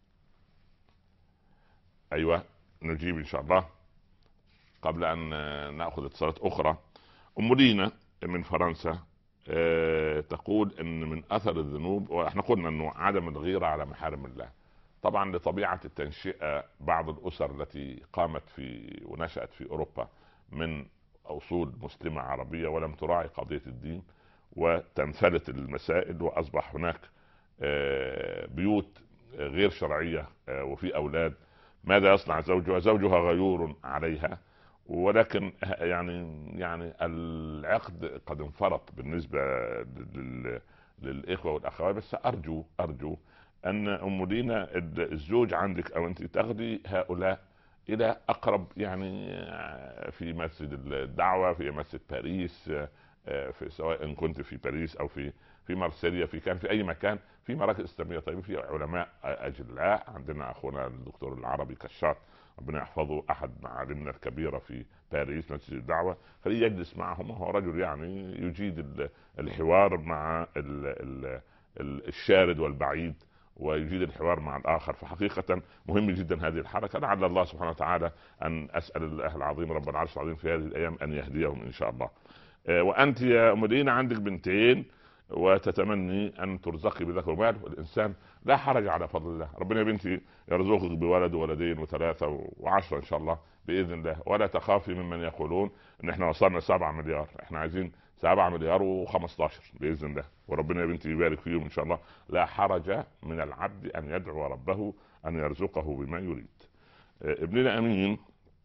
A: أيوة نجيب إن شاء الله. قبل أن نأخذ اتصالات أخرى، أم دينا من فرنسا تقول ان من اثر الذنوب، واحنا قلنا انه عدم الغيرة على محارم الله طبعا لطبيعة التنشئة. بعض الاسر التي قامت في ونشأت في اوروبا من اصول مسلمة عربية ولم تراعي قضية الدين، وتنفلت المسائل، واصبح هناك بيوت غير شرعية وفي اولاد. ماذا يصنع زوجها؟ زوجها غيور عليها، ولكن يعني العقد قد انفرط بالنسبة للإخوة والأخوات. بس أرجو أن أم دينا الزوج عندك أو أنت تاخذي هؤلاء إلى أقرب، يعني في مسجد الدعوة، في مسجد باريس، في سواء إن كنت في باريس أو في مارسيليا، في أي مكان، في مراكز إسلامية طيبة، في علماء أجلاء. عندنا أخونا الدكتور العربي كشات ربنا يحفظه، احد معالمنا الكبيره في باريس مسجد الدعوه، خليه يجلس معهم، وهو رجل يعني يجيد الحوار مع الشارد والبعيد، ويجيد الحوار مع الاخر. فحقيقه مهم جدا هذه الحركه. لعل الله سبحانه وتعالى ان اسال الله العظيم رب العرش العظيم في هذه الايام ان يهديهم ان شاء الله. وانت يا ام دينا عندك بنتين وتتمني ان ترزقي بذكر مال، والانسان لا حرج على فضل الله. ربنا يا بنتي يرزقك بولد وولدين وثلاثة وعشرة ان شاء الله باذن الله. ولا تخافي ممن يقولون ان احنا وصلنا 7 مليار، احنا عايزين 7 مليار و15 باذن الله، وربنا يا بنتي يبارك فيهم ان شاء الله. لا حرج من العبد ان يدعو ربه ان يرزقه بما يريد. ابننا امين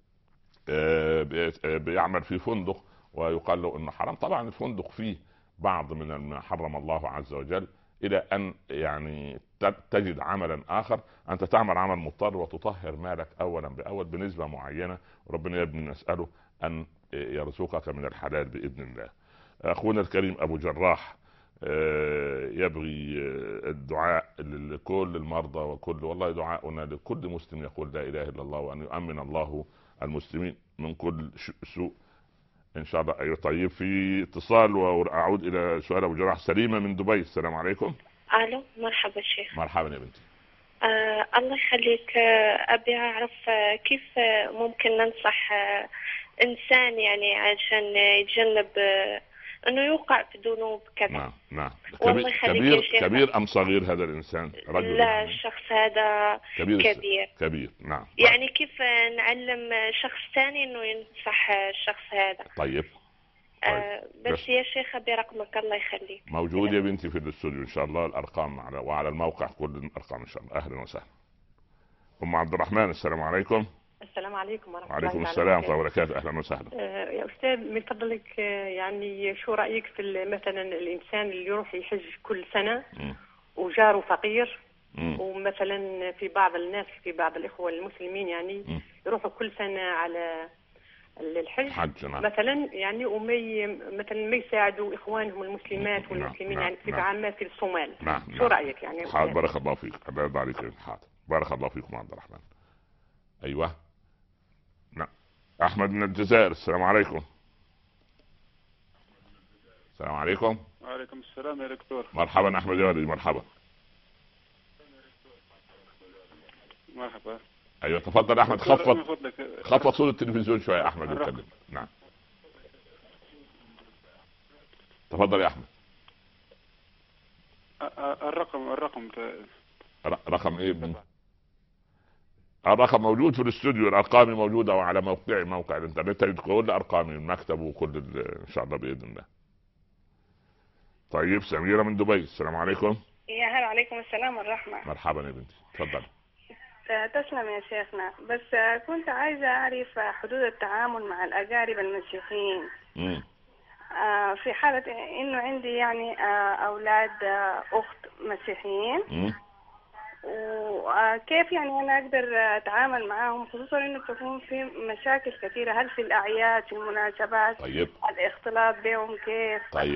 A: بيعمل في فندق، ويقال له انه حرام. طبعا الفندق فيه بعض من ما حرم الله عز وجل، الى ان يعني تجد عملا اخر. انت تعمل عمل مضطر وتطهر مالك اولا باول بنسبة معينة، وربنا يا ابني نسأله ان يرزقك من الحلال باذن الله. اخونا الكريم ابو جراح يبغي الدعاء لكل المرضى، وكل والله دعاؤنا لكل مسلم يقول لا اله الا الله، وان يؤمن الله المسلمين من كل سوء ان شاء الله. ايوه طيب، في اتصال واعود الى سؤال ابو جراح. سليمة من دبي، السلام عليكم.
E: الو مرحبا شيخ.
A: مرحبا يا بنتي.
E: الله يخليك. ابي اعرف كيف ممكن ننصح انسان يعني عشان يتجنب انه يوقع في ذنوب كذا.
A: نعم. كبير ام صغير هذا الانسان؟ رجل؟
E: لا الشخص هذا كبير.
A: نعم.
E: يعني كيف نعلم شخص ثاني انه ينصح الشخص هذا؟
A: طيب.
E: بس يا شيخ ابي رقمك الله يخليك.
A: موجود يا بنتي في الاستوديو ان شاء الله، الارقام وعلى الموقع كل الارقام ان شاء الله. اهلا وسهلا. ام عبد الرحمن، السلام عليكم.
F: السلام عليكم ورحمة الله.
A: وعليكم السلام ورحمة الله وبركاته. أهلا وسهلا.
F: يا أستاذ من فضلك يعني شو رأيك في مثلا الإنسان اللي يروح يحج كل سنة وجاره فقير، ومثلا في بعض الناس، في بعض الإخوة المسلمين يعني يروحوا كل سنة على الحج مثلا يعني، مثلا ما يساعدوا إخوانهم المسلمات والمسلمين يعني في عامة في الصومال. شو رأيك يعني؟
A: حاضر، بارك الله فيك. الله يرضى عليك. حاضر، بارك الله فيكم عبد الرحمن. أيوة. نعم. أحمد من الجزائر، السلام عليكم. السلام عليكم.
G: وعليكم السلام يا دكتور.
A: مرحبا أحمد يا ولدي، مرحبا.
G: مرحبا.
A: أيوة تفضل أحمد. خفض صوت التلفزيون شوية أحمد وتكلم. نعم تفضل يا أحمد.
G: الرقم
A: رقم إيه؟ الرقم موجود في الاستوديو، الارقام موجوده وعلى موقع الانترنت، كل ارقام المكتب وكل ان شاء الله باذن الله. طيب سميره من دبي، السلام عليكم.
H: يا هلا. عليكم السلام والرحمه.
A: مرحبا يا بنتي، تفضل.
H: تسلم يا شيخنا. بس كنت عايزه اعرف حدود التعامل مع الاقارب المسيحيين في حاله انه عندي يعني اولاد اخت مسيحيين، وكيف يعني أنا أقدر أتعامل معهم، خصوصا إنه تكون في مشاكل كثيرة، هل في الأعياد، في المناسبات.
A: طيب.
H: الاختلاط بهم كيف؟
A: طيب.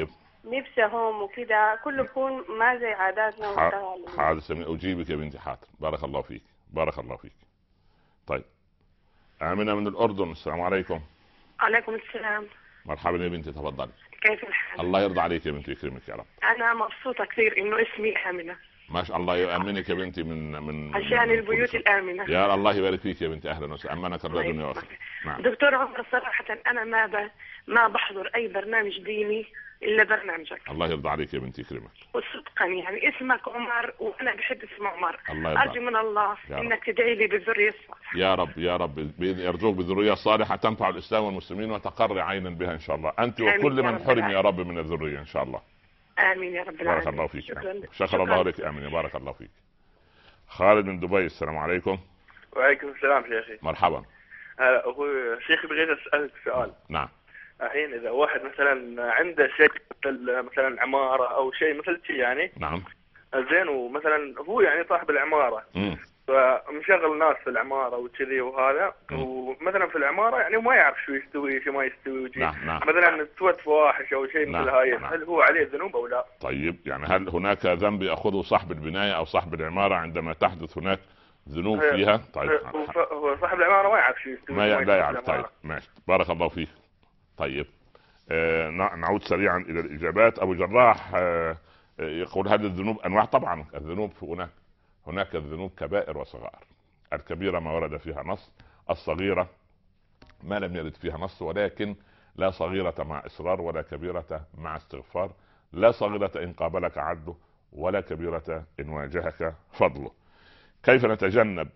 H: نفسهم وكده كله يكون ما زي عاداتنا وتقاليدنا.
A: حاضر سمير، أجيبك يا بنتي حاضر. بارك الله فيك، بارك الله فيك. طيب آمنة من الأردن، السلام عليكم.
I: عليكم السلام.
A: مرحبا يا بنتي، تفضلي.
I: كيف الحال؟
A: الله يرضى عليك يا بنتي، يكرمك يا رب.
I: أنا مبسوطة كثير إنه اسمي آمنة.
A: ما شاء الله، يأمنك يا بنتي من
I: عشان البيوت الآمنة.
A: يا الله يبارك فيك يا بنتي، أهلا وسهلا. أمنك الله الدنيا وآخرة.
I: نعم. دكتور عمر، صراحة أنا ما بحضر أي برنامج ديني إلا برنامجك.
A: الله يرضى عليك يا بنتي، يكرمك.
I: وصدقا يعني اسمك عمر وأنا بحب اسم عمر.
A: الله
I: أرجو من الله إنك تدعي لي بالذرية الصالحة.
A: يا رب يا رب، يرجوك بالذرية الصالحة تنفع الإسلام والمسلمين وتقر عينا بها إن شاء الله، أنت وكل من حرم يا رب من الذرية إن شاء الله.
I: آمين يا رب العالمين.
A: بارك الله فيك. شكر الله لك. آمين. بارك الله فيك. خالد من دبي، السلام عليكم.
J: وعليكم السلام شيخي.
A: مرحبا.
J: أخوي شيخي، بغيت أسألك سؤال.
A: نعم.
J: الحين إذا واحد مثلا عنده شيء مثلا عمارة أو شيء مثل شيء يعني.
A: نعم.
J: زين، ومثلا هو يعني صاحب العمارة. فمشغل ناس في العمارة وكذي وهذا. ومثلا في العمارة يعني ما يعرف شو يستوي شو ما يستوي.
A: نعم.
J: مثلا استوت فواحش أو شيء مثل هاي. هل هو عليه ذنوب أو لا؟
A: طيب يعني هل هناك ذنب يأخذه صاحب البناية أو صاحب العمارة عندما تحدث هناك ذنوب فيها؟ طيب
J: هو صاحب العمارة ما يعرف شو يستوي.
A: لا يعرف. طيب ماشي، بارك الله فيك. طيب نعود سريعا إلى الإجابات. أبو جراح يقول هذه الذنوب أنواع. طبعا الذنوب هناك الذنوب كبائر وصغائر. الكبيرة ما ورد فيها نص، الصغيرة ما لم يرد فيها نص، ولكن لا صغيرة مع إصرار ولا كبيرة مع استغفار، لا صغيرة إن قابلك عدله ولا كبيرة إن واجهك فضله. كيف نتجنب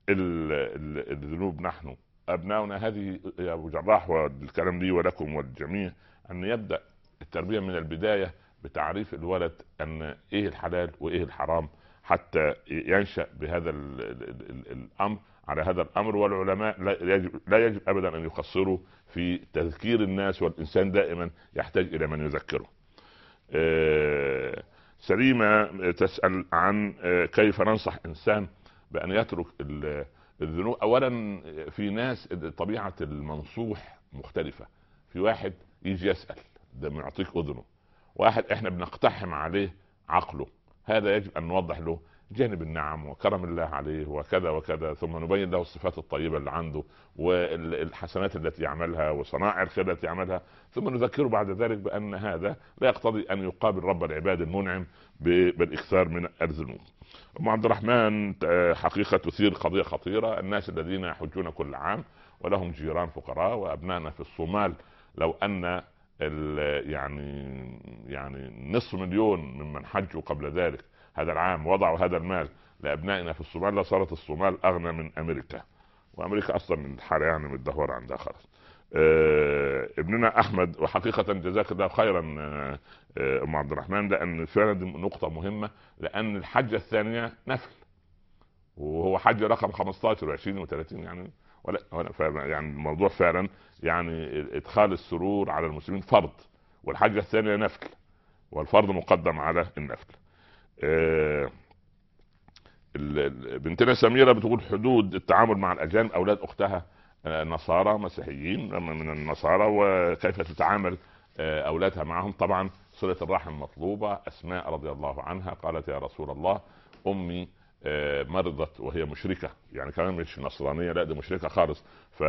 A: الذنوب نحن أبناؤنا؟ هذه يا أبو جراح والكلام لي ولكم والجميع، أن يبدأ التربية من البداية بتعريف الولد أن إيه الحلال وإيه الحرام، حتى ينشأ بهذا الأمر على هذا الأمر. والعلماء لا يجب أبدا أن يقصروا في تذكير الناس، والإنسان دائما يحتاج إلى من يذكره. سليمة تسأل عن كيف ننصح إنسان بأن يترك الذنوب. أولا في ناس طبيعة المنصوح مختلفة. في واحد يجي يسأل ده يعطيك أذنه، واحد إحنا بنقتحم عليه عقله، هذا يجب أن نوضح له جانب النعم وكرم الله عليه وكذا وكذا، ثم نبين له الصفات الطيبة اللي عنده والحسنات التي يعملها وصنائع الخير التي يعملها، ثم نذكره بعد ذلك بأن هذا لا يقتضي أن يقابل رب العباد المنعم بالإكثار من الذنوب. أم عبد الرحمن حقيقة تثير قضية خطيرة. الناس الذين يحجون كل عام ولهم جيران فقراء وأبنائنا في الصومال، لو أن يعني نصف مليون ممن حجوا قبل ذلك هذا العام وضعوا هذا المال لأبنائنا في الصومال لصارت الصومال أغنى من أمريكا، وأمريكا أصلا من الحالة يعني متدهورة عندها خلاص. ابننا أحمد، وحقيقة جزاك الله خيرا أم عبد الرحمن، لأن فعلا دي نقطة مهمة، لأن الحجة الثانية نفل، وهو حج رقم 15 و20 و30 يعني يعني الموضوع فعلا يعني إدخال السرور على المسلمين فرض، والحجة الثانية نفل، والفرض مقدم على النفل. بنتنا سميرة بتقول حدود التعامل مع الأجانب، أولاد أختها نصارى مسيحيين من النصارى، وكيف تتعامل أولادها معهم. طبعا صلة الرحم مطلوبة. أسماء رضي الله عنها قالت يا رسول الله أمي مرضت وهي مشركة، يعني كمان مش نصرانية، لا دي مشركة خالص،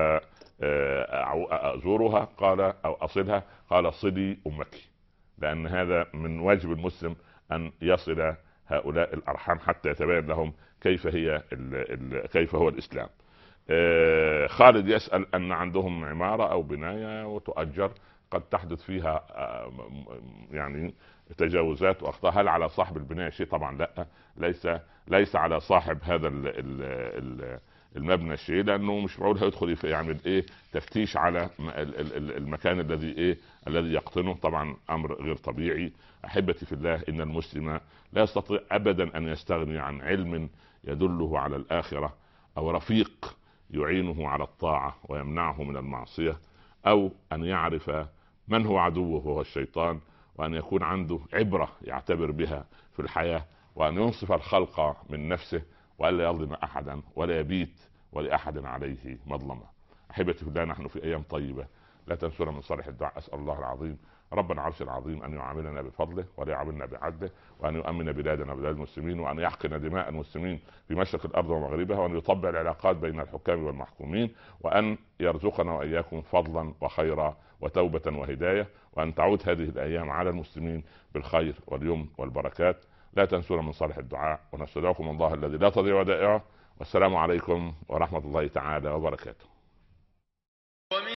A: فأزورها قال أو أصلها قال صلي أمك، لأن هذا من واجب المسلم أن يصل هؤلاء الأرحام حتى يتبين لهم كيف هو الإسلام. خالد يسأل أن عندهم عمارة أو بناية وتؤجر، قد تحدث فيها يعني تجاوزات وأخطاء. هل على صاحب البناية شيء؟ طبعا لا، ليس على صاحب هذا المبنى شيء، لأنه مش معقول هيدخل يعمل تفتيش على المكان الذي يقطنه. طبعا أمر غير طبيعي. أحبتي في الله، إن المسلم لا يستطيع أبدا أن يستغني عن علم يدله على الآخرة، أو رفيق يعينه على الطاعة ويمنعه من المعصية، أو أن يعرف من هو عدوه وهو الشيطان، وأن يكون عنده عبرة يعتبر بها في الحياة، وأن ينصف الخلق من نفسه، وألا يظلم أحدا ولا يبيت ولأحد عليه مظلمة. أحبتي في الله، نحن في أيام طيبة لا تنسونا من صالح الدعاء. أسأل الله العظيم رب العرش العظيم أن يعاملنا بفضله ولا يعاملنا بعدله، وأن يؤمن بلادنا وبلاد المسلمين، وأن يحقن دماء المسلمين في مشرق الأرض ومغربها، وأن يطبع العلاقات بين الحكام والمحكومين، وأن يرزقنا وإياكم فضلا وخيرا وتوبة وهداية، وأن تعود هذه الأيام على المسلمين بالخير واليمن والبركات. لا تنسونا من صالح الدعاء، ونستودعكم الله الذي لا تضيع ودائعه، والسلام عليكم ورحمة الله تعالى وبركاته.